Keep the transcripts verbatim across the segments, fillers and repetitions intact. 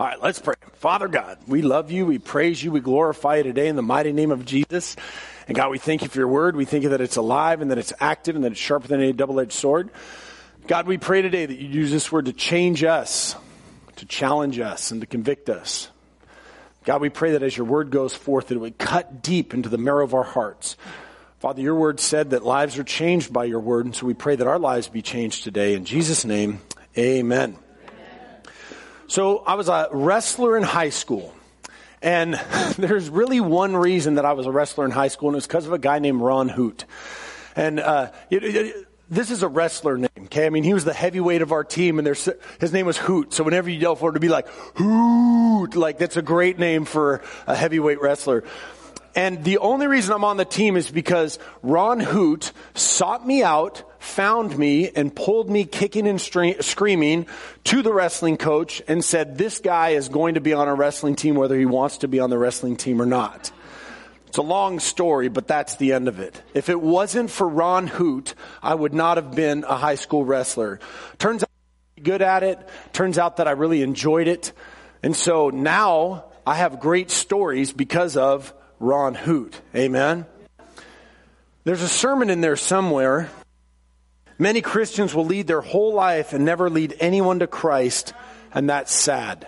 All right, let's pray. Father God, we love you, we praise you, we glorify you today in the mighty name of Jesus. And God, we thank you for your word. We thank you that it's alive and that it's active and that it's sharper than any double-edged sword. God, we pray today that you use this word to change us, to challenge us, and to convict us. God, we pray that as your word goes forth, that it would cut deep into the marrow of our hearts. Father, your word said that lives are changed by your word, and so we pray that our lives be changed today. In Jesus' name, amen. So I was a wrestler in high school, and there's really one reason that I was a wrestler in high school, and it's because of a guy named Ron Hoot. And uh, it, it, this is a wrestler name, okay? I mean, he was the heavyweight of our team, and there's, his name was Hoot. So whenever you yell for him to be like, Hoot, like that's a great name for a heavyweight wrestler. And the only reason I'm on the team is because Ron Hoot sought me out, found me, and pulled me kicking and stre- screaming to the wrestling coach and said, this guy is going to be on a wrestling team whether he wants to be on the wrestling team or not. It's a long story, but that's the end of it. If it wasn't for Ron Hoot, I would not have been a high school wrestler. Turns out I'm good at it. Turns out that I really enjoyed it. And so now I have great stories because of Ron Hoot. Amen. There's a sermon in there somewhere. Many Christians will lead their whole life and never lead anyone to Christ, and that's sad.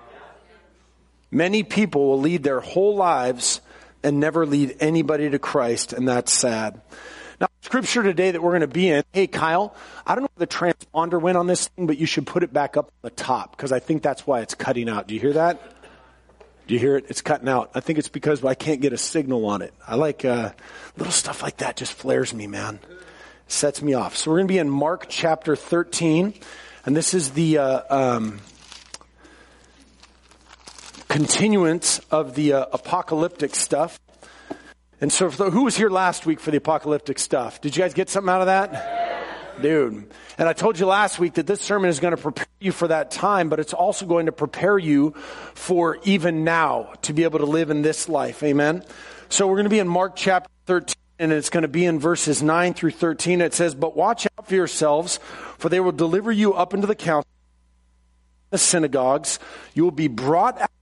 Many people will lead their whole lives and never lead anybody to Christ, and that's sad. Now, scripture today that we're going to be in, hey Kyle, I don't know where the transponder went on this thing, but you should put it back up on the top, because I think that's why it's cutting out. Do you hear that? Do you hear it? It's cutting out. I think it's because I can't get a signal on it. I like uh, little stuff like that. Just flares me, man. Sets me off. So we're going to be in Mark chapter thirteen, and this is the uh, um, continuance of the uh, apocalyptic stuff. And so, if the, who was here last week for the apocalyptic stuff? Did you guys get something out of that? Dude. And I told you last week that this sermon is going to prepare you for that time, but it's also going to prepare you for even now to be able to live in this life. Amen. So we're going to be in Mark chapter thirteen, and it's going to be in verses nine through thirteen. It says, but watch out for yourselves, for they will deliver you up into the council, the synagogues. You will be brought out.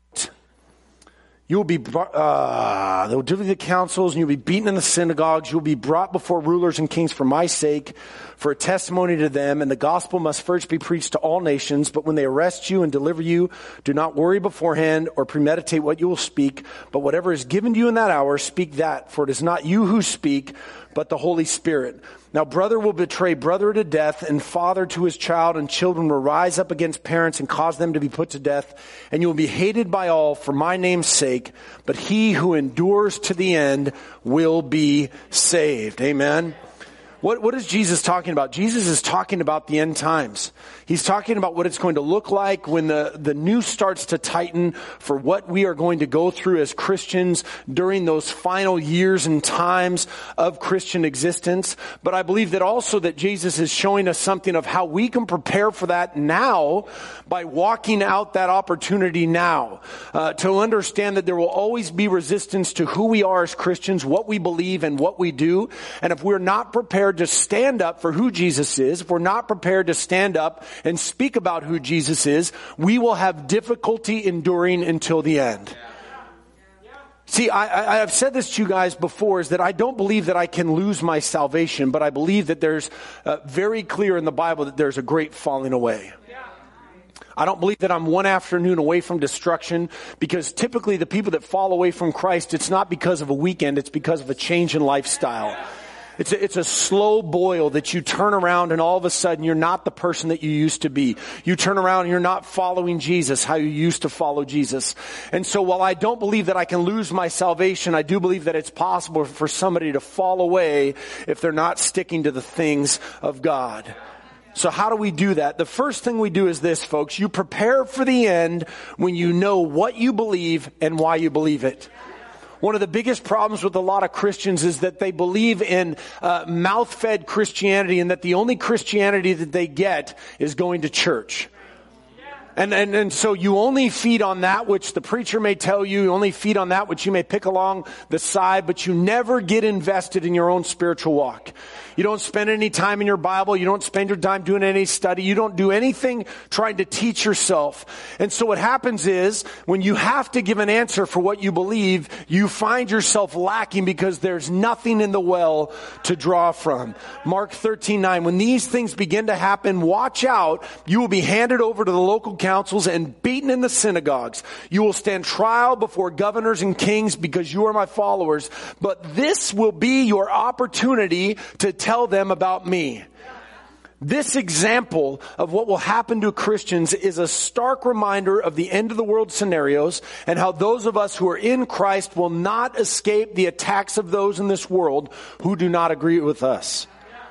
You will be, uh, they will deliver the councils, and you'll be beaten in the synagogues. You'll be brought before rulers and kings for my sake, for a testimony to them. And the gospel must first be preached to all nations. But when they arrest you and deliver you, do not worry beforehand or premeditate what you will speak. But whatever is given to you in that hour, speak that. For it is not you who speak, but the Holy Spirit. Now brother will betray brother to death, and father to his child, and children will rise up against parents and cause them to be put to death. And you will be hated by all for my name's sake, but he who endures to the end will be saved. Amen. What, what is Jesus talking about? Jesus is talking about the end times. He's talking about what it's going to look like when the, the noose starts to tighten for what we are going to go through as Christians during those final years and times of Christian existence. But I believe that also that Jesus is showing us something of how we can prepare for that now by walking out that opportunity now. Uh, to understand that there will always be resistance to who we are as Christians, what we believe and what we do. And if we're not prepared to stand up for who Jesus is, if we're not prepared to stand up and speak about who Jesus is, we will have difficulty enduring until the end. See, I, I, I've said this to you guys before, is that I don't believe that I can lose my salvation, but I believe that there's uh, very clear in the Bible that there's a great falling away. I don't believe that I'm one afternoon away from destruction, because typically the people that fall away from Christ, it's not because of a weekend, it's because of a change in lifestyle. It's a, it's a slow boil that you turn around and all of a sudden you're not the person that you used to be. You turn around and you're not following Jesus how you used to follow Jesus. And so while I don't believe that I can lose my salvation, I do believe that it's possible for somebody to fall away if they're not sticking to the things of God. So how do we do that? The first thing we do is this, folks. You prepare for the end when you know what you believe and why you believe it. One of the biggest problems with a lot of Christians is that they believe in uh, mouth-fed Christianity, and that the only Christianity that they get is going to church. And, and and so you only feed on that which the preacher may tell you. You only feed on that which you may pick along the side, but you never get invested in your own spiritual walk. You don't spend any time in your Bible. You don't spend your time doing any study. You don't do anything trying to teach yourself. And so what happens is when you have to give an answer for what you believe, you find yourself lacking because there's nothing in the well to draw from. Mark thirteen nine, when these things begin to happen, watch out. You will be handed over to the local councils and beaten in the synagogues. You will stand trial before governors and kings because you are my followers. But this will be your opportunity to tell them about me. This example of what will happen to Christians is a stark reminder of the end of the world scenarios and how those of us who are in Christ will not escape the attacks of those in this world who do not agree with us.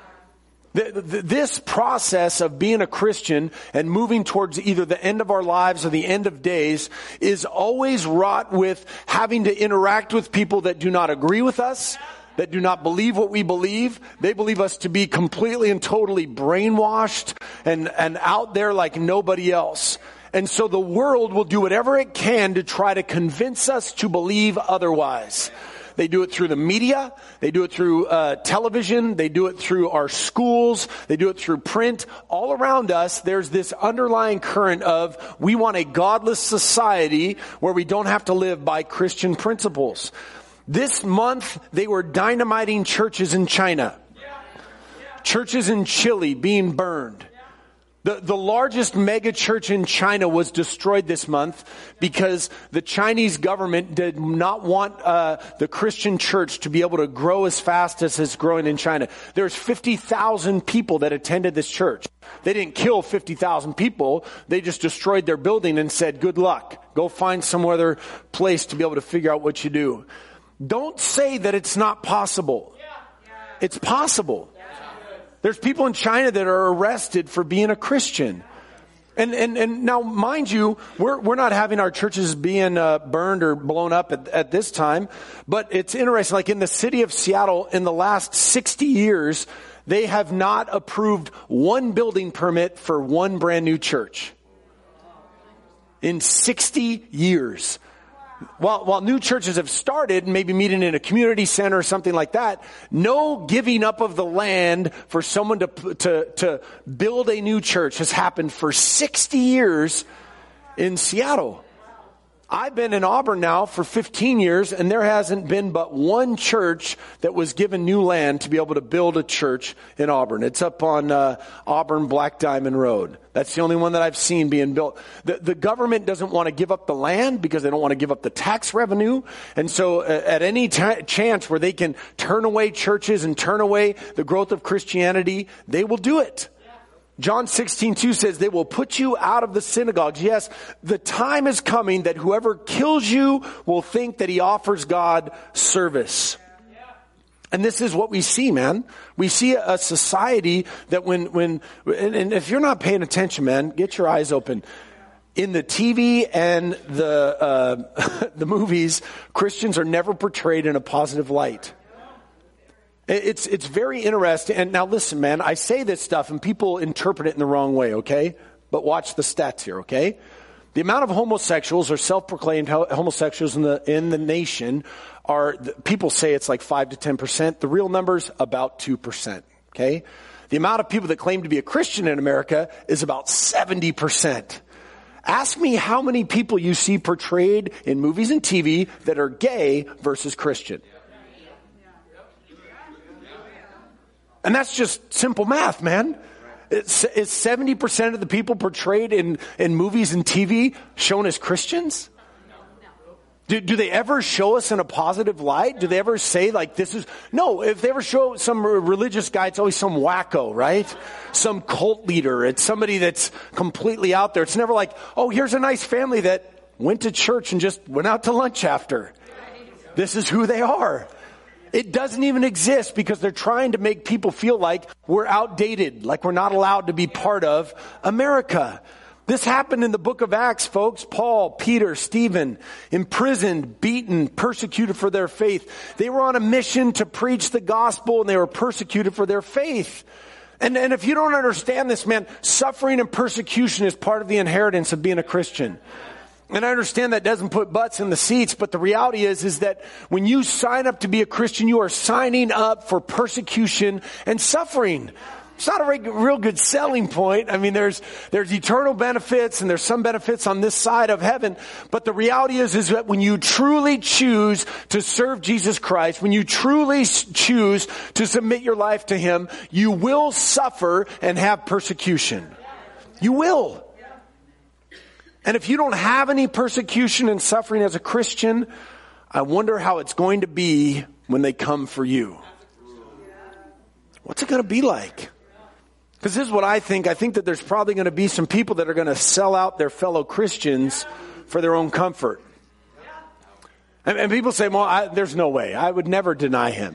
This process of being a Christian and moving towards either the end of our lives or the end of days is always wrought with having to interact with people that do not agree with us, that do not believe what we believe. They believe us to be completely and totally brainwashed and, and out there like nobody else. And so the world will do whatever it can to try to convince us to believe otherwise. They do it through the media. They do it through uh, television. They do it through our schools. They do it through print. All around us, there's this underlying current of we want a godless society where we don't have to live by Christian principles. This month, they were dynamiting churches in China. Churches in Chile being burned. The, the largest mega church in China was destroyed this month because the Chinese government did not want uh, the Christian church to be able to grow as fast as it's growing in China. There's fifty thousand people that attended this church. They didn't kill fifty thousand people. They just destroyed their building and said, good luck. Go find some other place to be able to figure out what you do. Don't say that it's not possible. It's possible. There's people in China that are arrested for being a Christian. And, and, and now, mind you, we're, we're not having our churches being uh, burned or blown up at, at this time. But it's interesting, like in the city of Seattle, in the last sixty years, they have not approved one building permit for one brand new church. In sixty years. While, while new churches have started, maybe meeting in a community center or something like that, no giving up of the land for someone to, to, to build a new church has happened for sixty years in Seattle. I've been in Auburn now for fifteen years, and there hasn't been but one church that was given new land to be able to build a church in Auburn. It's up on uh, Auburn Black Diamond Road. That's the only one that I've seen being built. The, the government doesn't want to give up the land because they don't want to give up the tax revenue. And so uh, at any t- chance where they can turn away churches and turn away the growth of Christianity, they will do it. John sixteen two says, they will put you out of the synagogues. Yes, the time is coming that whoever kills you will think that he offers God service. And this is what we see, man. We see a society that when, when, and, and if you're not paying attention, man, get your eyes open. In the T V and the, uh, the movies, Christians are never portrayed in a positive light. It's it's very interesting. And now listen, man, I say this stuff and people interpret it in the wrong way, okay? But watch the stats here, okay? The amount of homosexuals or self-proclaimed homosexuals in the in the nation are, people say it's like five to ten percent. The real number's about two percent, okay? The amount of people that claim to be a Christian in America is about seventy percent. Ask me how many people you see portrayed in movies and T V that are gay versus Christian. And that's just simple math, man. It's, is seventy percent of the people portrayed in, in movies and T V shown as Christians? Do, do they ever show us in a positive light? Do they ever say like this is... No, if they ever show some religious guy, it's always some wacko, right? Some cult leader. It's somebody that's completely out there. It's never like, oh, here's a nice family that went to church and just went out to lunch after. This is who they are. It doesn't even exist because they're trying to make people feel like we're outdated, like we're not allowed to be part of America. This happened in the book of Acts, folks. Paul, Peter, Stephen, imprisoned, beaten, persecuted for their faith. They were on a mission to preach the gospel and they were persecuted for their faith. And, and if you don't understand this, man, suffering and persecution is part of the inheritance of being a Christian. And I understand that doesn't put butts in the seats, but the reality is, is that when you sign up to be a Christian, you are signing up for persecution and suffering. It's not a real good selling point. I mean, there's, there's eternal benefits and there's some benefits on this side of heaven. But the reality is, is that when you truly choose to serve Jesus Christ, when you truly choose to submit your life to Him, you will suffer and have persecution. You will. And if you don't have any persecution and suffering as a Christian, I wonder how it's going to be when they come for you. What's it going to be like? Because this is what I think. I think that there's probably going to be some people that are going to sell out their fellow Christians for their own comfort. And, and people say, well, I, there's no way. I would never deny him.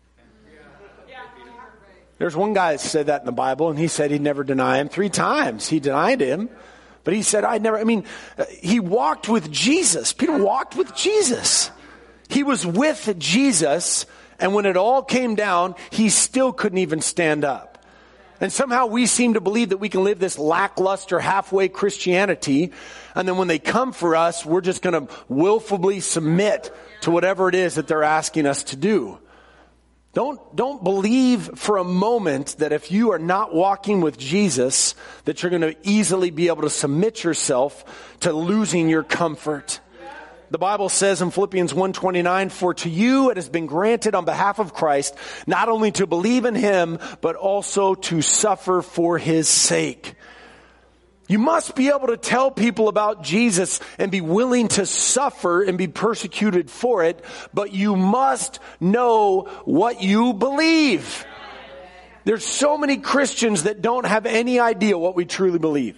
There's one guy that said that in the Bible, and he said he'd never deny him. Three times he denied him. But he said, I'd never, I mean, he walked with Jesus. Peter walked with Jesus. He was with Jesus, and when it all came down, he still couldn't even stand up. And somehow we seem to believe that we can live this lackluster halfway Christianity, and then when they come for us, we're just going to willfully submit to whatever it is that they're asking us to do. Don't, don't believe for a moment that if you are not walking with Jesus, that you're going to easily be able to submit yourself to losing your comfort. The Bible says in Philippians one twenty-nine, for to you it has been granted on behalf of Christ, not only to believe in Him, but also to suffer for His sake. You must be able to tell people about Jesus and be willing to suffer and be persecuted for it, but you must know what you believe. There's so many Christians that don't have any idea what we truly believe.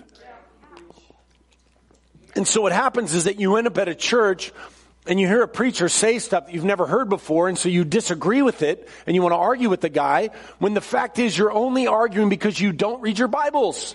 And so what happens is that you end up at a church and you hear a preacher say stuff that you've never heard before, and so you disagree with it and you want to argue with the guy, when the fact is you're only arguing because you don't read your Bibles.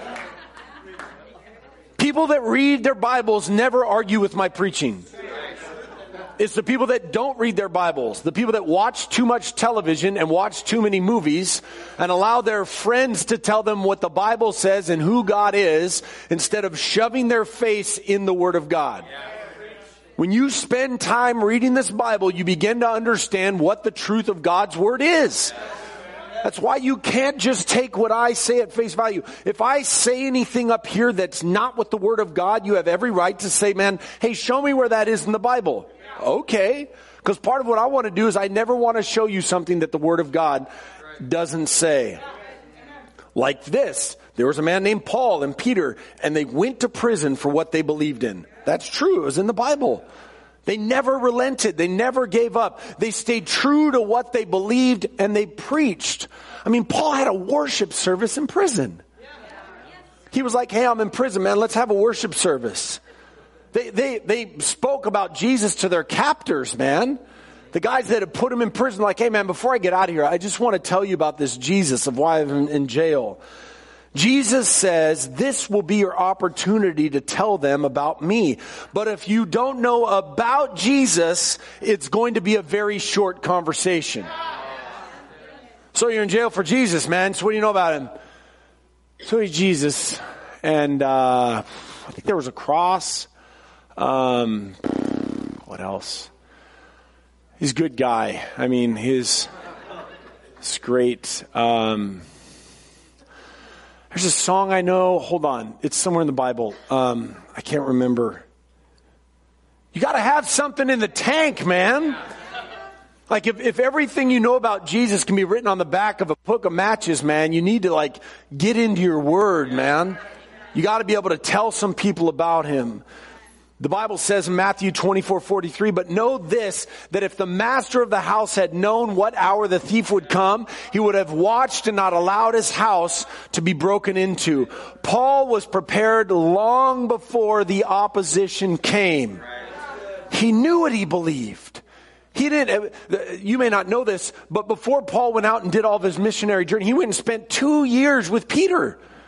People that read their Bibles never argue with my preaching. It's the people that don't read their Bibles, the people that watch too much television and watch too many movies and allow their friends to tell them what the Bible says and who God is, instead of shoving their face in the Word of God. When you spend time reading this Bible, you begin to understand what the truth of God's Word is. That's why you can't just take what I say at face value. If I say anything up here that's not what the Word of God, you have every right to say, man, hey, show me where that is in the Bible. Okay. Because part of what I want to do is I never want to show you something that the Word of God doesn't say. Like this. There was a man named Paul and Peter, and they went to prison for what they believed in. That's true. It was in the Bible. They never relented. They never gave up. They stayed true to what they believed, and they preached. I mean, Paul had a worship service in prison. He was like, hey, I'm in prison, man. Let's have a worship service. They, they, they spoke about Jesus to their captors, man. The guys that had put him in prison, like, hey, man, before I get out of here, I just want to tell you about this Jesus of why I'm in jail. Jesus says this will be your opportunity to tell them about me. But if you don't know about Jesus, it's going to be a very short conversation. So you're in jail for Jesus, man. So what do you know about him? So he's Jesus. And uh, I think there was a cross. Um, what else? He's a good guy. I mean, his, he's great. Um, there's a song I know. Hold on. It's somewhere in the Bible. Um, I can't remember. You got to have something in the tank, man. Like if, if everything you know about Jesus can be written on the back of a book of matches, man, you need to like get into your word, man. You got to be able to tell some people about him. The Bible says in Matthew twenty-four forty-three, but know this, that if the master of the house had known what hour the thief would come, he would have watched and not allowed his house to be broken into. Paul was prepared long before the opposition came. He knew what he believed. He didn't, you may not know this, but before Paul went out and did all of his missionary journey, he went and spent two years with Peter.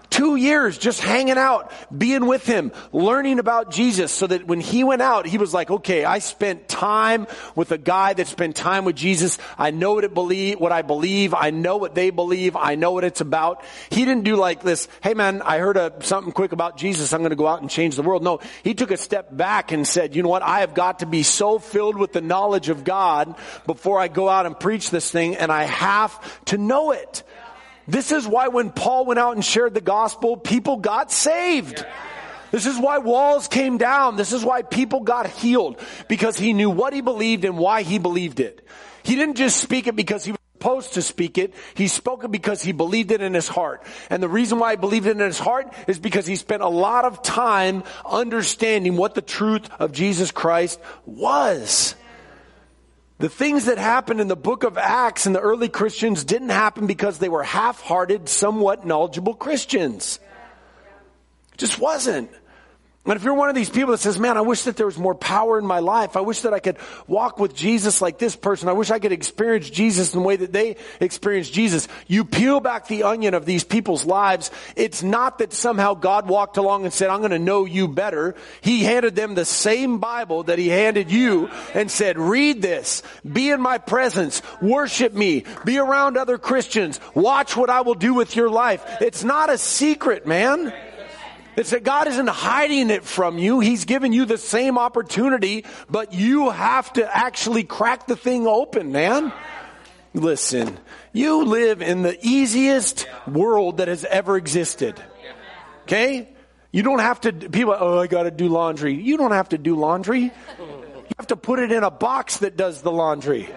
Two years just hanging out, being with him, learning about Jesus, so that when he went out, he was like, okay, I spent time with a guy that spent time with Jesus. I know what it believe, what I believe. I know what they believe. I know what it's about. He didn't do like this, hey man, I heard a, something quick about Jesus. I'm going to go out and change the world. No, he took a step back and said, you know what? I have got to be so filled with the knowledge of God before I go out and preach this thing, and I have to know it. This is why when Paul went out and shared the gospel, people got saved. This is why walls came down. This is why people got healed, because he knew what he believed and why he believed it. He didn't just speak it because he was supposed to speak it. He spoke it because he believed it in his heart. And the reason why he believed it in his heart is because he spent a lot of time understanding what the truth of Jesus Christ was. The things that happened in the book of Acts and the early Christians didn't happen because they were half-hearted, somewhat knowledgeable Christians. It just wasn't. And if you're one of these people that says, man, I wish that there was more power in my life. I wish that I could walk with Jesus like this person. I wish I could experience Jesus in the way that they experienced Jesus. You peel back the onion of these people's lives. It's not that somehow God walked along and said, I'm going to know you better. He handed them the same Bible that he handed you and said, read this, be in my presence, worship me, be around other Christians, watch what I will do with your life. It's not a secret, man. It's that God isn't hiding it from you. He's given you the same opportunity, but you have to actually crack the thing open, man. Listen, you live in the easiest world that has ever existed. Okay? You don't have to, people, oh, I got to do laundry. You don't have to do laundry. You have to put it in a box that does the laundry.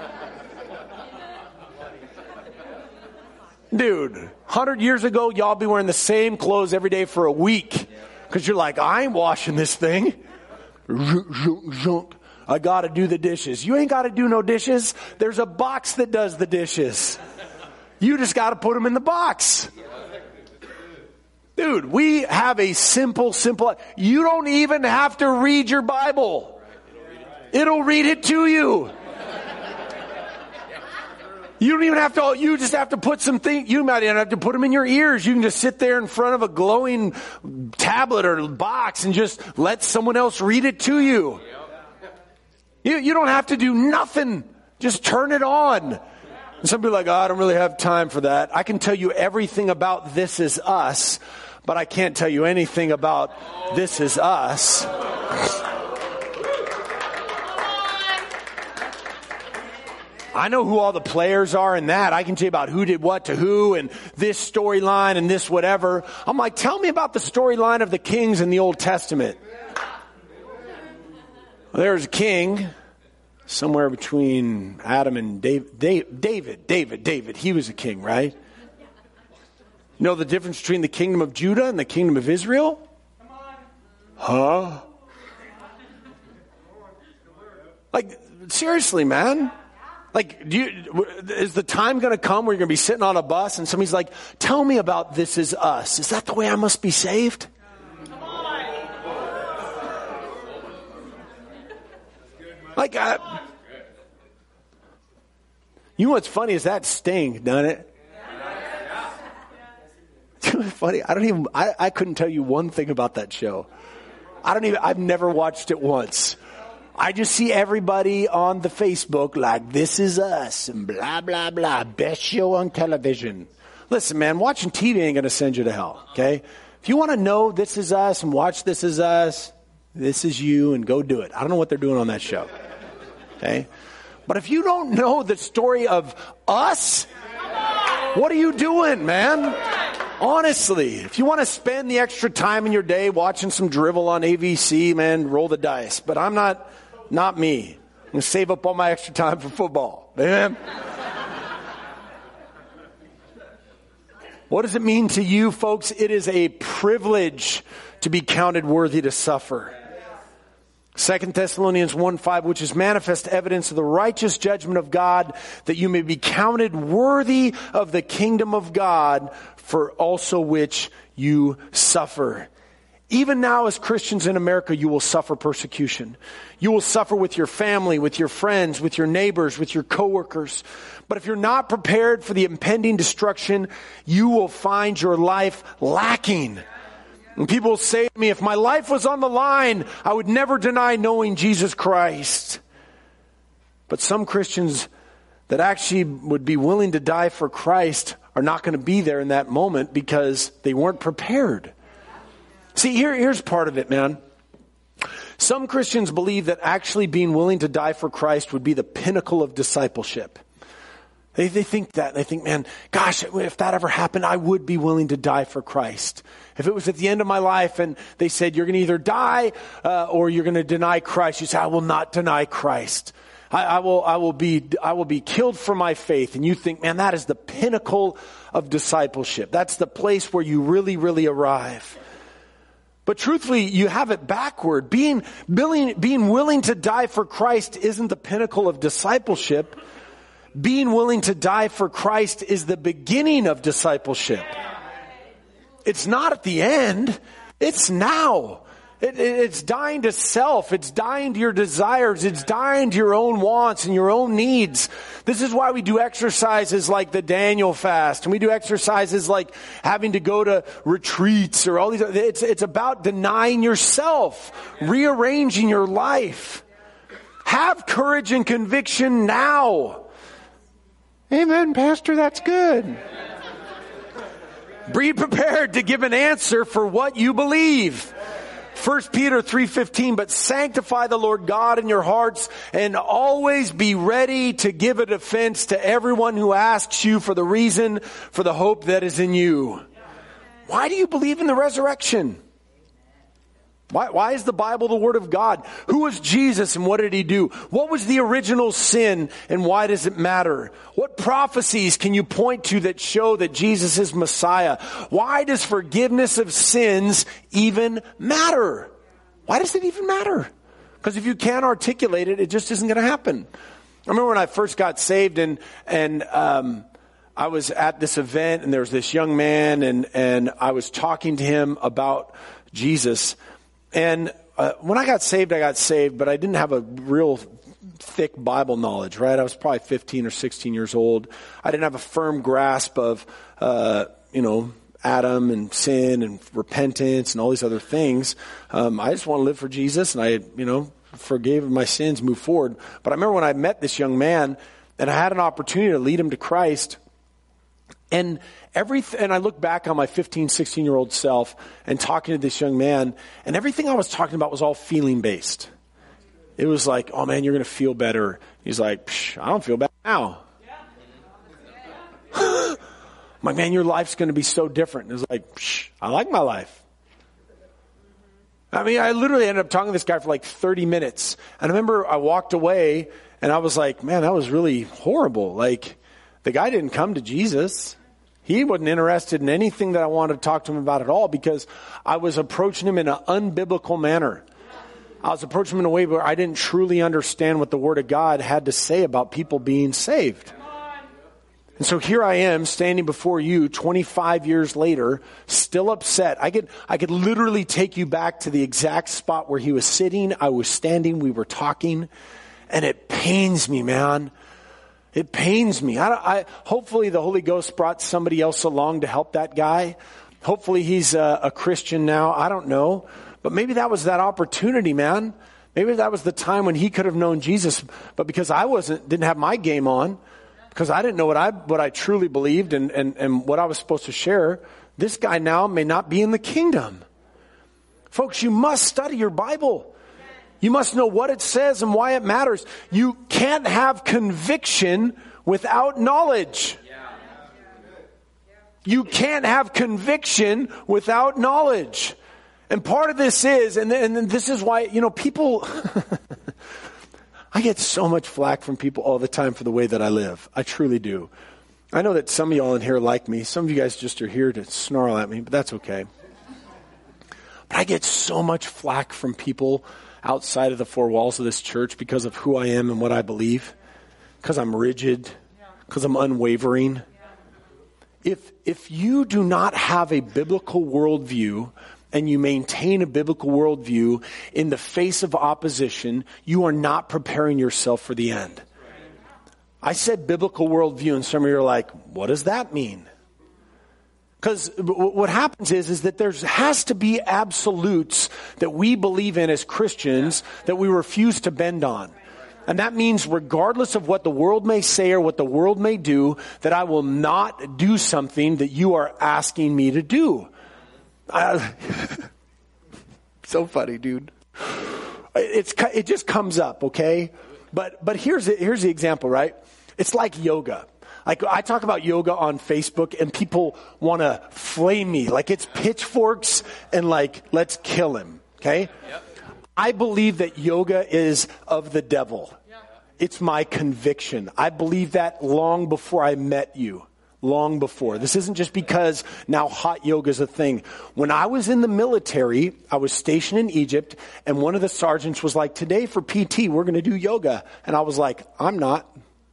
Dude, one hundred years ago, y'all be wearing the same clothes every day for a week. Because you're like, I ain't washing this thing. I got to do the dishes. You ain't got to do no dishes. There's a box that does the dishes. You just got to put them in the box. Dude, we have a simple, simple, you don't even have to read your Bible. It'll read it to you. You don't even have to, you just have to put some things, you might even have to put them in your ears. You can just sit there in front of a glowing tablet or box and just let someone else read it to you. You, you don't have to do nothing. Just turn it on. And some people are like, oh, I don't really have time for that. I can tell you everything about This Is Us, but I can't tell you anything about This Is Us. I know who all the players are in that. I can tell you about who did what to who and this storyline and this whatever. I'm like, tell me about the storyline of the kings in the Old Testament. Well, there's a king somewhere between Adam and David. David, David, David. He was a king, right? You know the difference between the kingdom of Judah and the kingdom of Israel? Huh? Like, seriously, man. Like, do you, is the time going to come where you're going to be sitting on a bus and somebody's like, tell me about This Is Us. Is that the way I must be saved? Like, uh, you know what's funny is that Sting done it. It's funny. I don't even, I, I couldn't tell you one thing about that show. I don't even, I've never watched it once. I just see everybody on the Facebook like, This Is Us and blah, blah, blah. Best show on television. Listen, man, watching T V ain't going to send you to hell, okay? If you want to know This Is Us and watch This Is Us, this is you, and go do it. I don't know what they're doing on that show, okay? But if you don't know the story of us, what are you doing, man? Honestly, if you want to spend the extra time in your day watching some drivel on A B C, man, roll the dice. But I'm not, not me. I'm going to save up all my extra time for football. Amen? What does it mean to you, folks? It is a privilege to be counted worthy to suffer. Second Thessalonians one five, which is manifest evidence of the righteous judgment of God, that you may be counted worthy of the kingdom of God, for also which you suffer. Even now as Christians in America, you will suffer persecution. You will suffer with your family, with your friends, with your neighbors, with your coworkers. But if you're not prepared for the impending destruction, you will find your life lacking. And people say to me, if my life was on the line, I would never deny knowing Jesus Christ. But some Christians that actually would be willing to die for Christ are not going to be there in that moment because they weren't prepared. See, here, here's part of it, man. Some Christians believe that actually being willing to die for Christ would be the pinnacle of discipleship. They, they think that. They think, man, gosh, if that ever happened, I would be willing to die for Christ. If it was at the end of my life and they said, you're going to either die uh, or you're going to deny Christ, you say, I will not deny Christ. I, I will, I will be, I will be killed for my faith. And you think, man, that is the pinnacle of discipleship. That's the place where you really, really arrive. But truthfully, you have it backward. Being, being, being willing to die for Christ isn't the pinnacle of discipleship. Being willing to die for Christ is the beginning of discipleship. It's not at the end. It's now. It, it, it's dying to self. It's dying to your desires. It's dying to your own wants and your own needs. This is why we do exercises like the Daniel fast. And we do exercises like having to go to retreats or all these. It's, it's about denying yourself, rearranging your life. Have courage and conviction now. Amen, Pastor. That's good. Be prepared to give an answer for what you believe. First Peter three fifteen, but sanctify the Lord God in your hearts and always be ready to give a defense to everyone who asks you for the reason for the hope that is in you. Why do you believe in the resurrection? Why, why is the Bible the Word of God? Who was Jesus and what did He do? What was the original sin and why does it matter? What prophecies can you point to that show that Jesus is Messiah? Why does forgiveness of sins even matter? Why does it even matter? Because if you can't articulate it, it just isn't going to happen. I remember when I first got saved and, and, um, I was at this event and there was this young man and, and I was talking to him about Jesus. And uh, when I got saved, I got saved, but I didn't have a real thick Bible knowledge, right? I was probably fifteen or sixteen years old. I didn't have a firm grasp of, uh, you know, Adam and sin and repentance and all these other things. Um, I just want to live for Jesus and I, you know, forgave my sins, move forward. But I remember when I met this young man and I had an opportunity to lead him to Christ. And everything, and I look back on my fifteen, sixteen year old self and talking to this young man, and everything I was talking about was all feeling based. It was like, oh man, you're going to feel better. He's like, Psh, I don't feel bad now. I'm like, man, your life's going to be so different. And it was like, Psh, I like my life. I mean, I literally ended up talking to this guy for like thirty minutes. And I remember I walked away and I was like, man, that was really horrible. Like, the guy didn't come to Jesus. He wasn't interested in anything that I wanted to talk to him about at all because I was approaching him in an unbiblical manner. I was approaching him in a way where I didn't truly understand what the Word of God had to say about people being saved. And so here I am standing before you twenty-five years later, still upset. I could, I could literally take you back to the exact spot where he was sitting. I was standing. We were talking. And it pains me, man. It pains me. I, I, hopefully the Holy Ghost brought somebody else along to help that guy. Hopefully he's a, a Christian now. I don't know. But maybe that was that opportunity, man. Maybe that was the time when he could have known Jesus. But because I wasn't, didn't have my game on, because I didn't know what I, what I truly believed and, and, and what I was supposed to share, this guy now may not be in the kingdom. Folks, you must study your Bible. You must know what it says and why it matters. You can't have conviction without knowledge. You can't have conviction without knowledge. And part of this is, and, and this is why, you know, people, I get so much flack from people all the time for the way that I live. I truly do. I know that some of y'all in here like me. Some of you guys just are here to snarl at me, but that's okay. But I get so much flack from people outside of the four walls of this church because of who I am and what I believe, because I'm rigid, because I'm unwavering. If if you do not have a biblical worldview and you maintain a biblical worldview in the face of opposition, you are not preparing yourself for the end. I said biblical worldview, and some of you are like, what does that mean? Because what happens is, is that there has to be absolutes that we believe in as Christians that we refuse to bend on. And that means regardless of what the world may say or what the world may do, that I will not do something that you are asking me to do. I, so funny, dude. It's, it just comes up, okay? But, but here's the, here's the example, right? It's like yoga. Like I talk about yoga on Facebook and people want to flame me. Like it's pitchforks and like, let's kill him. Okay. Yep. I believe that yoga is of the devil. Yeah. It's my conviction. I believe that long before I met you. Long before. This isn't just because now hot yoga is a thing. When I was in the military, I was stationed in Egypt, and one of the sergeants was like, today for P T, we're going to do yoga. And I was like, I'm not.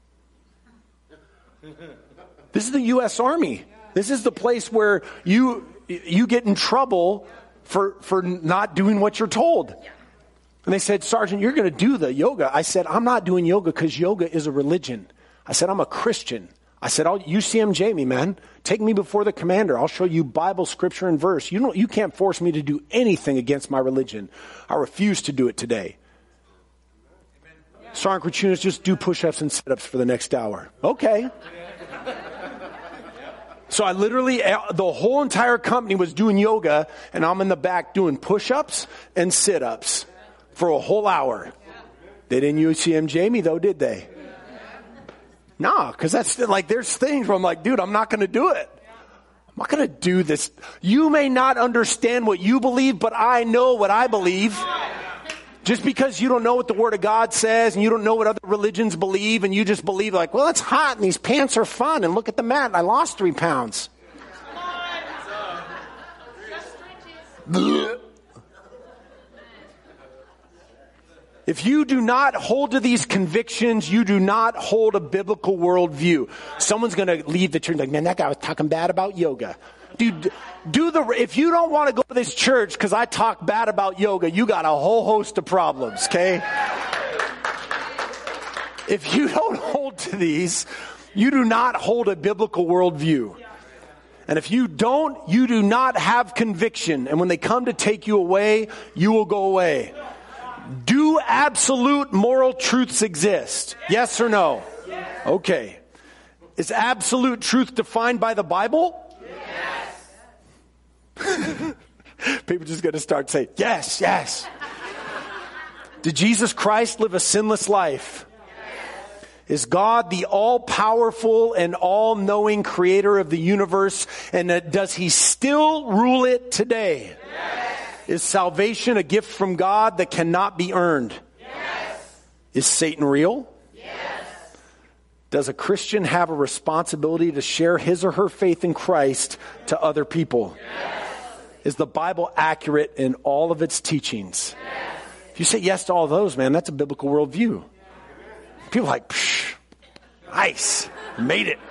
This is the U S Army. This is the place where you you get in trouble for, for not doing what you're told. And they said, Sergeant, you're going to do the yoga. I said, I'm not doing yoga because yoga is a religion. I said, I'm a Christian. I said, I'll U C M J me, man. Take me before the commander. I'll show you Bible, scripture, and verse. You don't, you can't force me to do anything against my religion. I refuse to do it today. Sergeant Krachunas, just do push-ups and sit-ups for the next hour. Okay. So I literally, the whole entire company was doing yoga, and I'm in the back doing push-ups and sit-ups for a whole hour. They didn't U C M J me though, did they? Nah, because that's like, there's things where I'm like, dude, I'm not going to do it. I'm not going to do this. You may not understand what you believe, but I know what I believe. Just because you don't know what the Word of God says and you don't know what other religions believe and you just believe like, well, it's hot and these pants are fun and look at the mat, I lost three pounds. If you do not hold to these convictions, you do not hold a biblical worldview. Someone's going to leave the church like, man, that guy was talking bad about yoga. Dude, do the, if you don't want to go to this church because I talk bad about yoga, you got a whole host of problems, okay? If you don't hold to these, you do not hold a biblical worldview. And if you don't, you do not have conviction. And when they come to take you away, you will go away. Do absolute moral truths exist? Yes or no? Okay. Is absolute truth defined by the Bible? Yes. People just going to start saying, yes, yes. Did Jesus Christ live a sinless life? Yes. Is God the all-powerful and all-knowing creator of the universe? And uh, does he still rule it today? Yes. Is salvation a gift from God that cannot be earned? Yes. Is Satan real? Yes. Does a Christian have a responsibility to share his or her faith in Christ to other people? Yes. Is the Bible accurate in all of its teachings? Yes. If you say yes to all those, man, that's a biblical worldview. People are like, psh, nice, made it.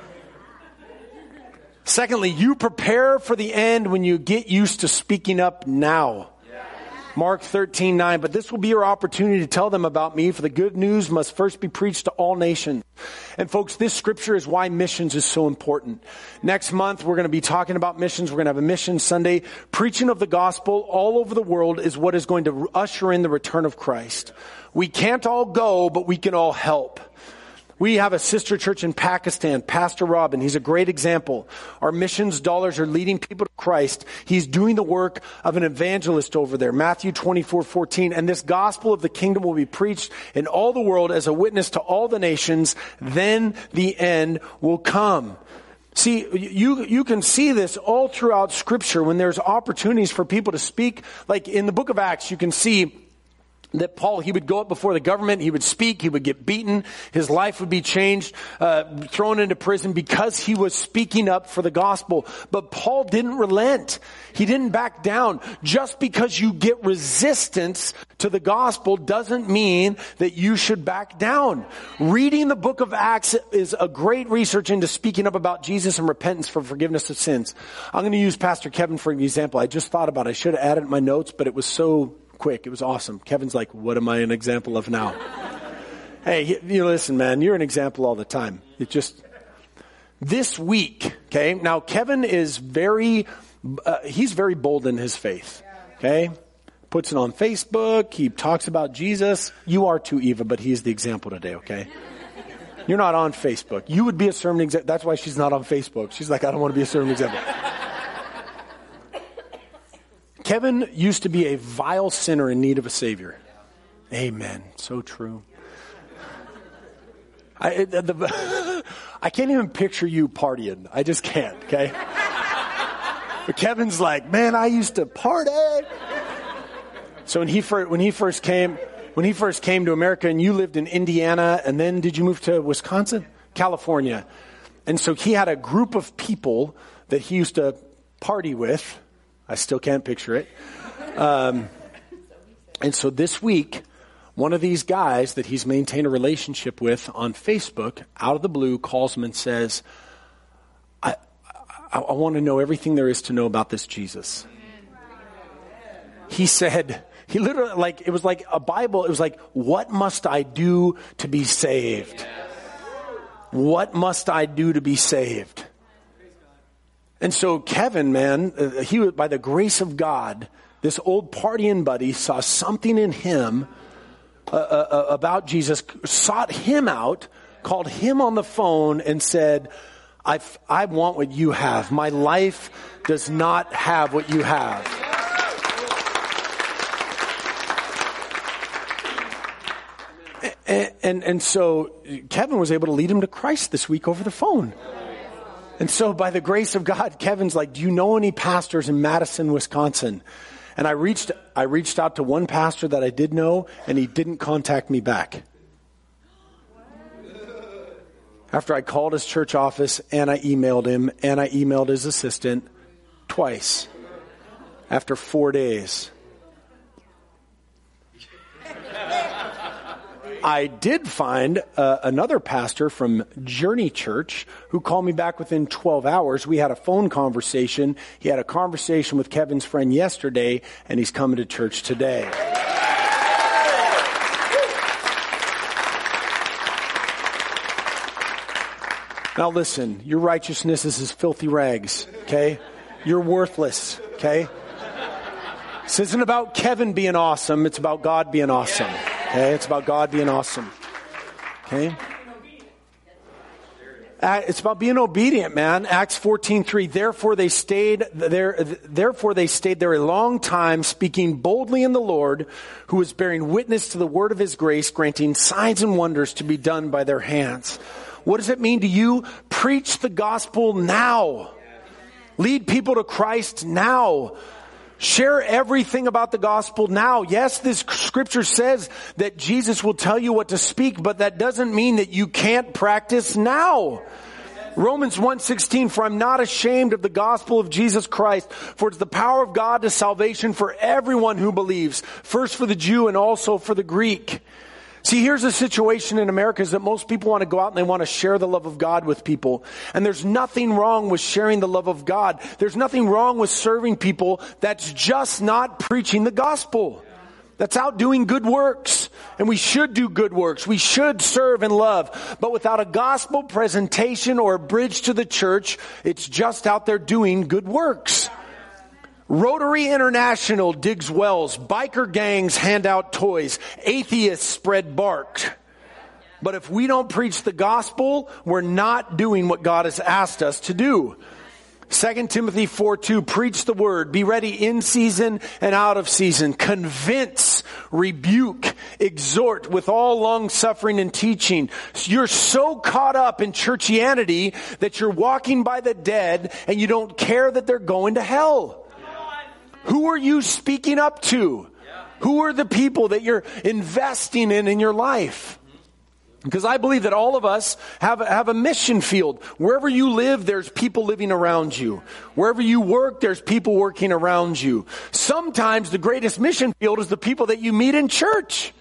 Secondly, you prepare for the end when you get used to speaking up now. Mark thirteen nine, but this will be your opportunity to tell them about me, for the good news must first be preached to all nations. And folks, this scripture is why missions is so important. Next month, we're going to be talking about missions. We're going to have a mission Sunday. Preaching of the gospel all over the world is what is going to usher in the return of Christ. We can't all go, but we can all help. We have a sister church in Pakistan, Pastor Robin. He's a great example. Our missions dollars are leading people to Christ. He's doing the work of an evangelist over there. Matthew twenty-four fourteen. And this gospel of the kingdom will be preached in all the world as a witness to all the nations. Then the end will come. See, you, you can see this all throughout Scripture when there's opportunities for people to speak. Like in the book of Acts, you can see that Paul, he would go up before the government, he would speak, he would get beaten, his life would be changed, uh, thrown into prison because he was speaking up for the gospel. But Paul didn't relent. He didn't back down. Just because you get resistance to the gospel doesn't mean that you should back down. Reading the book of Acts is a great research into speaking up about Jesus and repentance for forgiveness of sins. I'm going to use Pastor Kevin for an example. I just thought about it. I should have added it in my notes, but it was so quick. It was awesome. Kevin's like, what am I an example of now? Hey, you listen, man, you're an example all the time. It just, this week, okay, now Kevin is very, uh, he's very bold in his faith, okay? Puts it on Facebook. He talks about Jesus. You are too, Eva, but he's the example today, okay? You're not on Facebook. You would be a sermon example. That's why she's not on Facebook. She's like, I don't want to be a sermon example. Kevin used to be a vile sinner in need of a Savior. Amen. So true. I, the, I can't even picture you partying. I just can't, okay? But Kevin's like, man, I used to party. So when he first, when he first came, when he first came to America, and you lived in Indiana, and then did you move to Wisconsin? California. And so he had a group of people that he used to party with. I still can't picture it. Um, and so this week, one of these guys that he's maintained a relationship with on Facebook, out of the blue, calls him and says, I, I, I want to know everything there is to know about this Jesus. He said, he literally, like, it was like a Bible. It was like, what must I do to be saved? What must I do to be saved? And so Kevin, man, uh, he was, by the grace of God, this old partying buddy saw something in him uh, uh, about Jesus, sought him out, called him on the phone and said, I, I want what you have. My life does not have what you have. And, and, and so Kevin was able to lead him to Christ this week over the phone. And so by the grace of God, Kevin's like, do you know any pastors in Madison, Wisconsin? And I reached, I reached out to one pastor that I did know, and he didn't contact me back. After I called his church office, and I emailed him, and I emailed his assistant twice. After four days. I did find uh, another pastor from Journey Church who called me back within twelve hours. We had a phone conversation. He had a conversation with Kevin's friend yesterday, and he's coming to church today. Now listen, your righteousness is as filthy rags, okay? You're worthless, okay? This isn't about Kevin being awesome. It's about God being awesome. Okay, it's about God being awesome. Okay? Uh, it's about being obedient, man. Acts fourteen three. Therefore they stayed there, therefore they stayed there a long time, speaking boldly in the Lord, who was bearing witness to the word of his grace, granting signs and wonders to be done by their hands. What does it mean to you? Preach the gospel now. Lead people to Christ now. Share everything about the gospel now. Yes, this scripture says that Jesus will tell you what to speak, but that doesn't mean that you can't practice now. Romans one sixteen, for I'm not ashamed of the gospel of Jesus Christ, for it's the power of God to salvation for everyone who believes, first for the Jew and also for the Greek. See, here's a situation in America is that most people want to go out and they want to share the love of God with people. And there's nothing wrong with sharing the love of God. There's nothing wrong with serving people. That's just not preaching the gospel. That's out doing good works. And we should do good works. We should serve and love. But without a gospel presentation or a bridge to the church, it's just out there doing good works. Rotary International digs wells. Biker gangs hand out toys. Atheists spread bark. But if we don't preach the gospel, we're not doing what God has asked us to do. Second Timothy four two, preach the word. Be ready in season and out of season. Convince, rebuke, exhort with all long suffering and teaching. You're so caught up in churchianity that you're walking by the dead and you don't care that they're going to hell. Who are you speaking up to? Who are the people that you're investing in in your life? Because I believe that all of us have, have a mission field. Wherever you live, there's people living around you. Wherever you work, there's people working around you. Sometimes the greatest mission field is the people that you meet in church.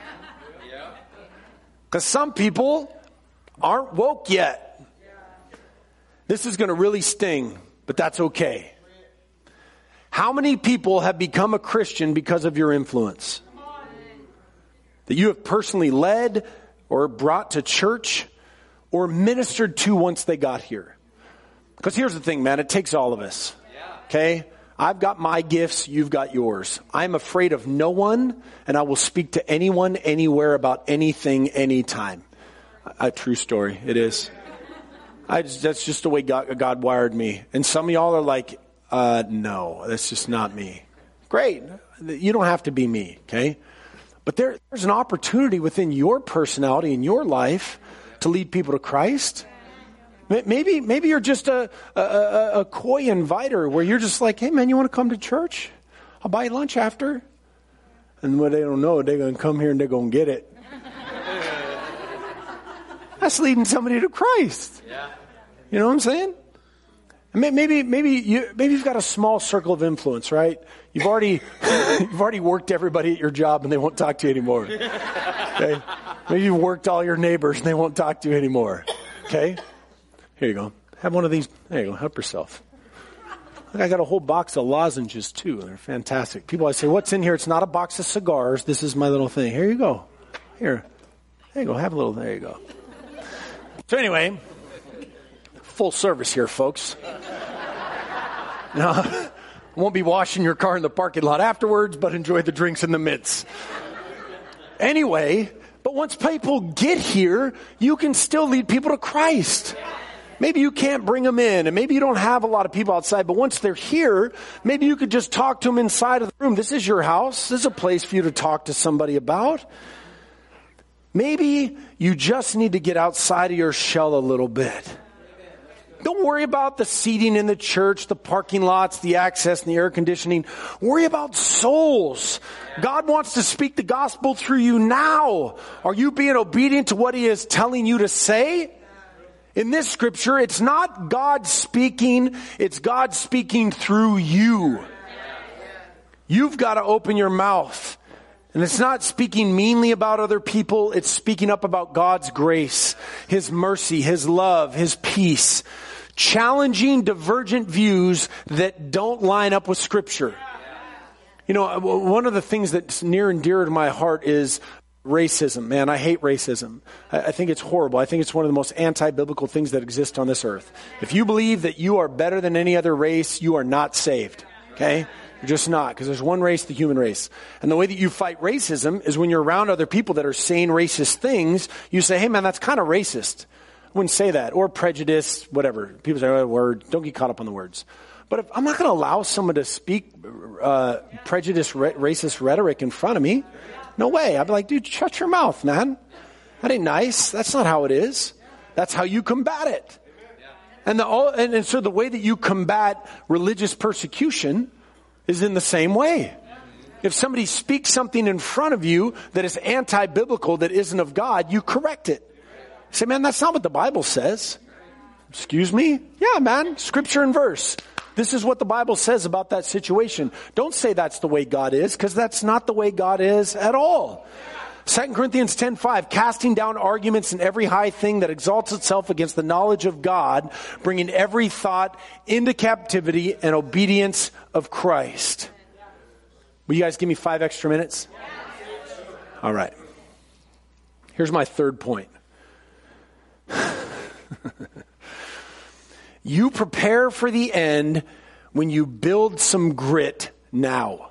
Because some people aren't woke yet. This is going to really sting, but that's okay. How many people have become a Christian because of your influence? That you have personally led or brought to church or ministered to once they got here? Because here's the thing, man, it takes all of us. Okay? I've got my gifts, you've got yours. I'm afraid of no one, and I will speak to anyone, anywhere, about anything, anytime. A, a true story, it is. I just, that's just the way God, God wired me. And some of y'all are like, uh, no, that's just not me. Great. You don't have to be me, okay? But there, there's an opportunity within your personality and your life to lead people to Christ. Maybe, maybe you're just a, a, a, a coy inviter where you're just like, hey man, you want to come to church? I'll buy you lunch after. And what they don't know, they're going to come here and they're going to get it. That's leading somebody to Christ. Yeah. You know what I'm saying? Maybe, maybe you, maybe you've got a small circle of influence, right? You've already, you've already worked everybody at your job and they won't talk to you anymore. Okay? Maybe you've worked all your neighbors and they won't talk to you anymore. Okay? Here you go. Have one of these. There you go. Help yourself. I got a whole box of lozenges too. They're fantastic. People always say, what's in here? It's not a box of cigars. This is my little thing. Here you go. Here. There you go. Have a little. There you go. So anyway, full service here, folks. Now, I won't be washing your car in the parking lot afterwards, but enjoy the drinks in the midst. Anyway, but once people get here, you can still lead people to Christ. Maybe you can't bring them in, and maybe you don't have a lot of people outside, but once they're here, maybe you could just talk to them inside of the room. This is your house. This is a place for you to talk to somebody about. Maybe you just need to get outside of your shell a little bit. Don't worry about the seating in the church, the parking lots, the access, and the air conditioning. Worry about souls. God wants to speak the gospel through you now. Are you being obedient to what He is telling you to say? In this scripture, it's not God speaking, it's God speaking through you. You've got to open your mouth. And it's not speaking meanly about other people, it's speaking up about God's grace, His mercy, His love, His peace. Challenging divergent views that don't line up with Scripture. You know, one of the things that's near and dear to my heart is racism. Man, I hate racism. I think it's horrible. I think it's one of the most anti-biblical things that exist on this earth. If you believe that you are better than any other race, you are not saved. Okay? You're just not, because there's one race, the human race. And the way that you fight racism is when you're around other people that are saying racist things, you say, hey man, that's kind of racist. I wouldn't say that. Or prejudice, whatever. People say, oh, word. Don't get caught up on the words. But if, I'm not going to allow someone to speak uh, prejudice, ra- racist rhetoric in front of me. No way. I'd be like, dude, shut your mouth, man. That ain't nice. That's not how it is. That's how you combat it. And, the, and, and so the way that you combat religious persecution is in the same way. If somebody speaks something in front of you that is anti-biblical, that isn't of God, you correct it. Say, man, that's not what the Bible says. Excuse me? Yeah, man. Scripture and verse. This is what the Bible says about that situation. Don't say that's the way God is, because that's not the way God is at all. Second Corinthians ten five, casting down arguments and every high thing that exalts itself against the knowledge of God, bringing every thought into captivity and obedience of Christ. Will you guys give me five extra minutes? All right. Here's my third point. You prepare for the end when you build some grit now.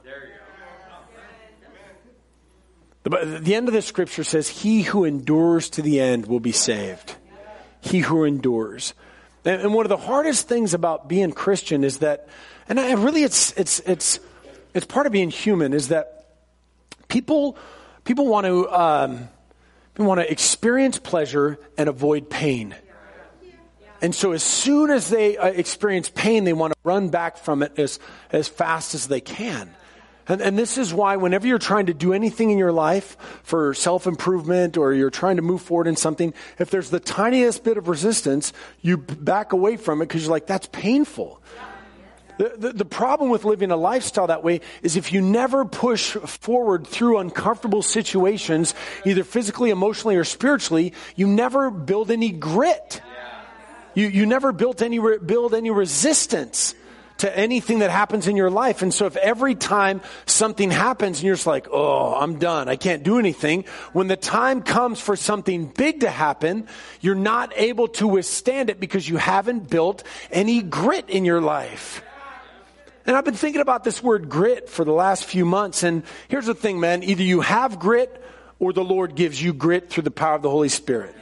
The, the end of the scripture says, he who endures to the end will be saved. He who endures. And, and one of the hardest things about being Christian is that, and I really it's it's it's it's part of being human, is that people people want to um, people want to experience pleasure and avoid pain. And so as soon as they uh, experience pain, they want to run back from it as, as fast as they can. And, and this is why whenever you're trying to do anything in your life for self-improvement or you're trying to move forward in something, if there's the tiniest bit of resistance, you back away from it because you're like, that's painful. The, the, the problem with living a lifestyle that way is if you never push forward through uncomfortable situations, either physically, emotionally, or spiritually, you never build any grit. You, you never built any, build any resistance to anything that happens in your life. And so if every time something happens and you're just like, oh, I'm done, I can't do anything, when the time comes for something big to happen, you're not able to withstand it because you haven't built any grit in your life. And I've been thinking about this word grit for the last few months. And here's the thing, man, either you have grit or the Lord gives you grit through the power of the Holy Spirit.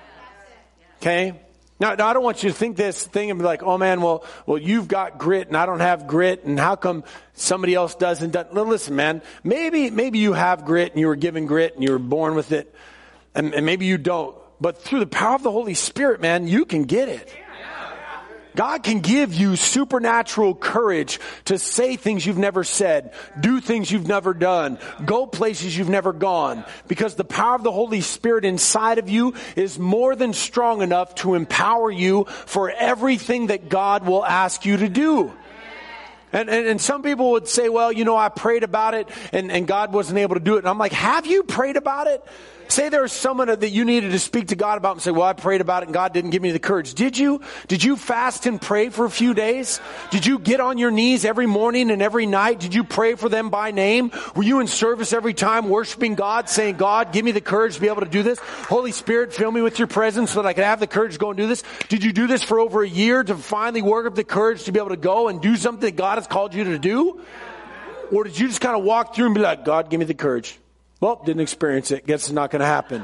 Okay? Now, now, I don't want you to think this thing and be like, oh man, well, well, you've got grit and I don't have grit, and how come somebody else doesn't? Well, listen, man, maybe, maybe you have grit and you were given grit and you were born with it, and, and maybe you don't. But through the power of the Holy Spirit, man, you can get it. God can give you supernatural courage to say things you've never said, do things you've never done, go places you've never gone, because the power of the Holy Spirit inside of you is more than strong enough to empower you for everything that God will ask you to do. And, and, and some people would say, well, you know, I prayed about it and, and God wasn't able to do it. And I'm like, have you prayed about it? Say there's someone that you needed to speak to God about and say, well, I prayed about it and God didn't give me the courage. Did you? Did you fast and pray for a few days? Did you get on your knees every morning and every night? Did you pray for them by name? Were you in service every time worshiping God, saying, God, give me the courage to be able to do this? Holy Spirit, fill me with your presence so that I can have the courage to go and do this. Did you do this for over a year to finally work up the courage to be able to go and do something that God has called you to do? Or did you just kind of walk through and be like, God, give me the courage? Well, didn't experience it. Guess it's not going to happen.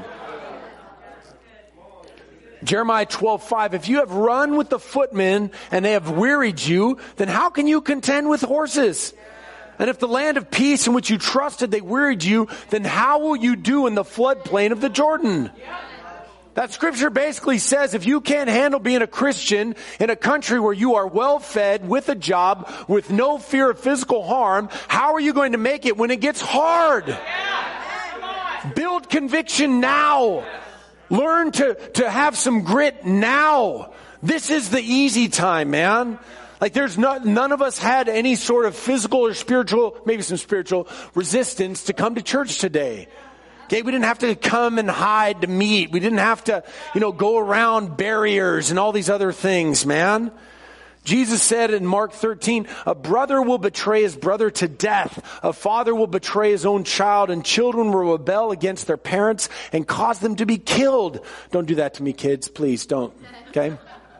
Jeremiah twelve five. If you have run with the footmen and they have wearied you, then how can you contend with horses? And if the land of peace in which you trusted, they wearied you, then how will you do in the floodplain of the Jordan? That scripture basically says if you can't handle being a Christian in a country where you are well fed, with a job, with no fear of physical harm, how are you going to make it when it gets hard? Build conviction now. Learn to, to have some grit now. This is the easy time, man. Like there's not, none of us had any sort of physical or spiritual, maybe some spiritual resistance to come to church today. Okay, we didn't have to come and hide to meet. We didn't have to, you know, go around barriers and all these other things, man. Jesus said in Mark thirteen, a brother will betray his brother to death. A father will betray his own child, and children will rebel against their parents and cause them to be killed. Don't do that to me, kids. Please don't. Okay?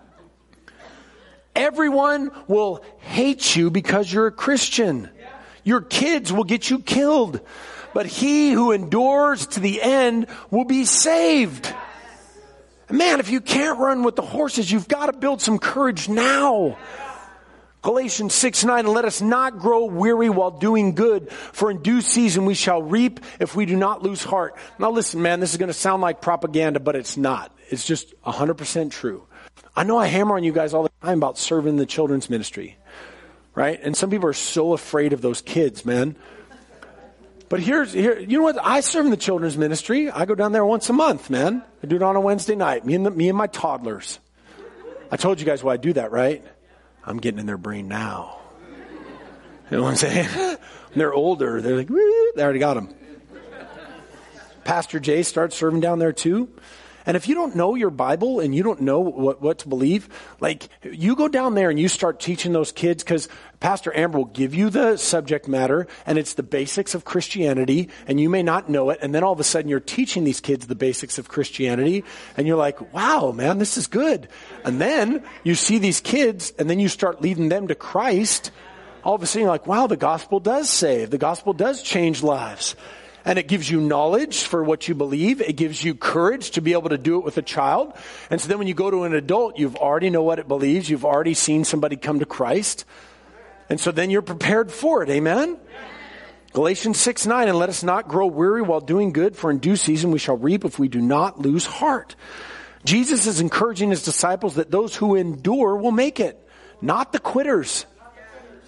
Everyone will hate you because you're a Christian. Your kids will get you killed. But he who endures to the end will be saved. Man, if you can't run with the horses, you've got to build some courage now. Galatians six nine, let us not grow weary while doing good, for in due season we shall reap if we do not lose heart. Now listen, man, this is going to sound like propaganda, but it's not. It's just one hundred percent true. I know I hammer on you guys all the time about serving the children's ministry, right? And some people are so afraid of those kids, man. But here's, here, you know what? I serve in the children's ministry. I go down there once a month, man. I do it on a Wednesday night. Me and the, me and my toddlers. I told you guys why I do that, right? I'm getting in their brain now. You know what I'm saying? When they're older, they're like, woo, they already got them. Pastor Jay starts serving down there too. And if you don't know your Bible and you don't know what, what to believe, like you go down there and you start teaching those kids, because Pastor Amber will give you the subject matter and it's the basics of Christianity and you may not know it. And then all of a sudden you're teaching these kids the basics of Christianity and you're like, wow, man, this is good. And then you see these kids and then you start leading them to Christ. All of a sudden you're like, wow, the gospel does save. The gospel does change lives. And it gives you knowledge for what you believe. It gives you courage to be able to do it with a child. And so then when you go to an adult, you've already know what it believes. You've already seen somebody come to Christ. And so then you're prepared for it. Amen? Galatians six nine, and let us not grow weary while doing good, for in due season we shall reap if we do not lose heart. Jesus is encouraging his disciples that those who endure will make it, not the quitters.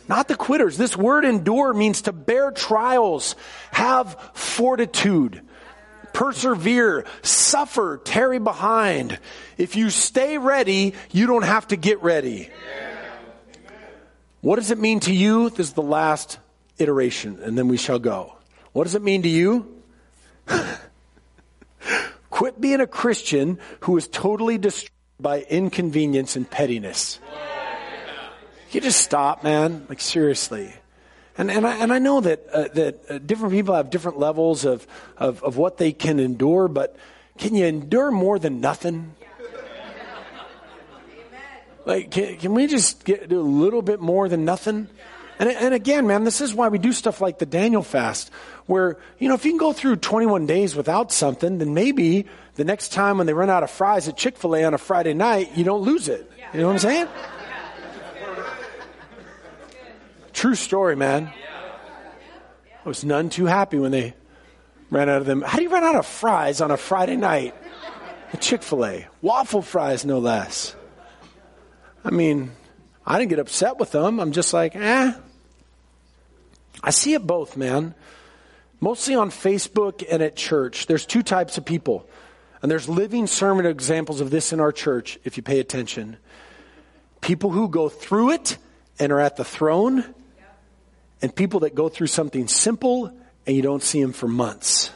not the quitters. This word endure means to bear trials, have fortitude, persevere, suffer, tarry behind. If you stay ready, you don't have to get ready. What does it mean to you? This is the last iteration, and then we shall go. What does it mean to you? Quit being a Christian who is totally destroyed by inconvenience and pettiness. You just stop, man. Like, seriously. And and I and I know that uh, that uh, different people have different levels of, of of what they can endure, but can you endure more than nothing? Like, can, can we just get, do a little bit more than nothing? And and again, man, this is why we do stuff like the Daniel fast, where, you know, if you can go through twenty-one days without something, then maybe the next time when they run out of fries at Chick-fil-A on a Friday night, you don't lose it. You know what I'm saying? True story, man. I was none too happy when they ran out of them. How do you run out of fries on a Friday night at Chick-fil-A? Waffle fries, no less. I mean, I didn't get upset with them. I'm just like, eh. I see it both, man. Mostly on Facebook and at church. There's two types of people. And there's living sermon examples of this in our church, if you pay attention. People who go through it and are at the throne. And people that go through something simple and you don't see them for months.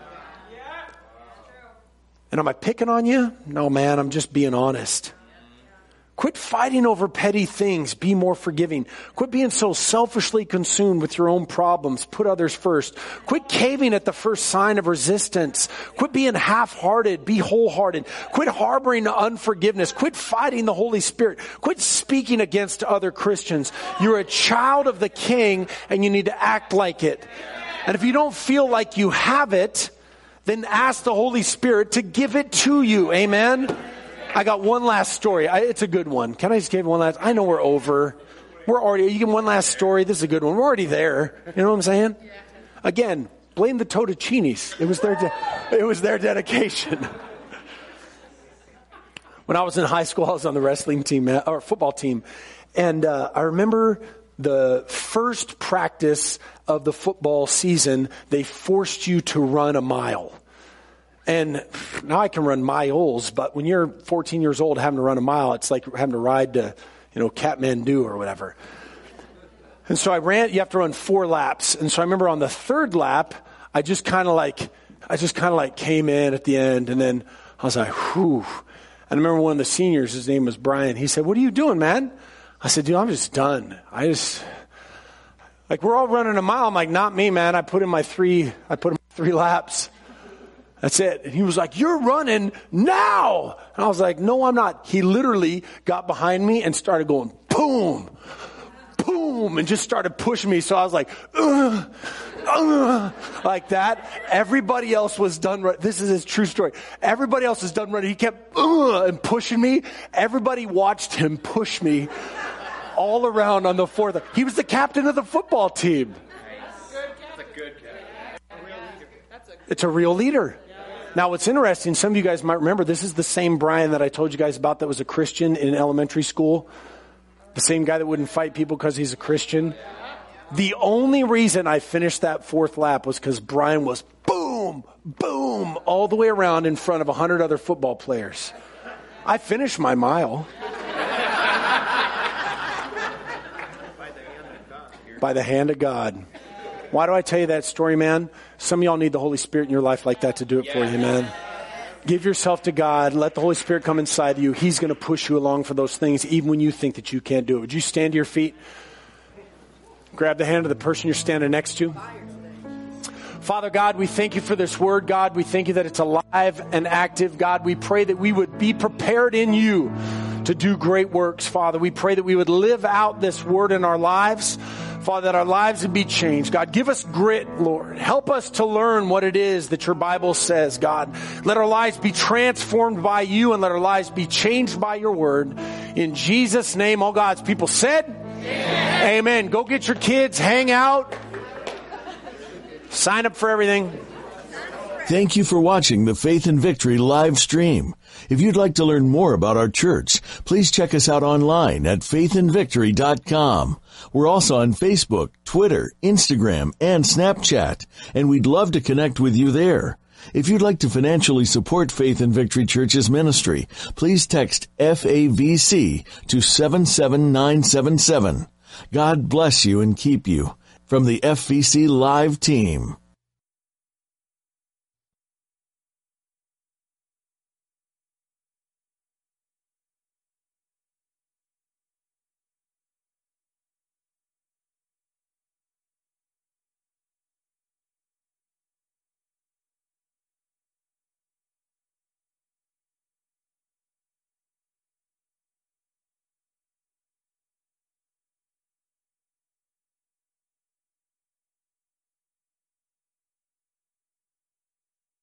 And am I picking on you? No, man, I'm just being honest. Quit fighting over petty things. Be more forgiving. Quit being so selfishly consumed with your own problems. Put others first. Quit caving at the first sign of resistance. Quit being half-hearted. Be wholehearted. Quit harboring unforgiveness. Quit fighting the Holy Spirit. Quit speaking against other Christians. You're a child of the King and you need to act like it. And if you don't feel like you have it, then ask the Holy Spirit to give it to you. Amen? I got one last story. I, it's a good one. Can I just give one last? I know we're over. We're already, you give one last story. This is a good one. We're already there. You know what I'm saying? Again, blame the Toticinis. It was their, de- it was their dedication. When I was in high school, I was on the wrestling team, or football team. And uh, I remember the first practice of the football season, they forced you to run a mile. And now I can run miles, but when you're fourteen years old having to run a mile, it's like having to ride to, you know, Kathmandu or whatever. And so I ran, you have to run four laps. And so I remember on the third lap, I just kind of like, I just kind of like came in at the end. And then I was like, whew. And I remember one of the seniors, his name was Brian. He said, "What are you doing, man?" I said, "Dude, I'm just done. I just, like, we're all running a mile." I'm like, "Not me, man. I put in my three, I put in my three laps. That's it." And he was like, "You're running now." And I was like, "No, I'm not." He literally got behind me and started going, boom, boom, and just started pushing me. So I was like, ugh, ugh, like that. Everybody else was done. Right. This is his true story. Everybody else was done running. He kept ugh, and pushing me. Everybody watched him push me all around on the fourth. He was the captain of the football team. That's a good guy. It's a real leader. Now, what's interesting, some of you guys might remember, this is the same Brian that I told you guys about that was a Christian in elementary school. The same guy that wouldn't fight people because he's a Christian. The only reason I finished that fourth lap was because Brian was boom, boom, all the way around in front of a hundred other football players. I finished my mile. By the hand of God. Why do I tell you that story, man? Some of y'all need the Holy Spirit in your life like that to do it for you, man. Give yourself to God. Let the Holy Spirit come inside you. He's going to push you along for those things, even when you think that you can't do it. Would you stand to your feet? Grab the hand of the person you're standing next to. Father God, we thank you for this word. God, we thank you that it's alive and active. God, we pray that we would be prepared in you to do great works, Father. We pray that we would live out this word in our lives. Father, that our lives would be changed. God, give us grit, Lord. Help us to learn what it is that your Bible says, God. Let our lives be transformed by you and let our lives be changed by your word. In Jesus' name, all God's people said, Amen. Amen. Go get your kids, hang out, sign up for everything. Thank you for watching the Faith and Victory live stream. If you'd like to learn more about our church, please check us out online at faith and victory dot com. We're also on Facebook, Twitter, Instagram, and Snapchat, and we'd love to connect with you there. If you'd like to financially support Faith and Victory Church's ministry, please text F A V C to seven seven nine seven seven. God bless you and keep you. From the F V C Live team.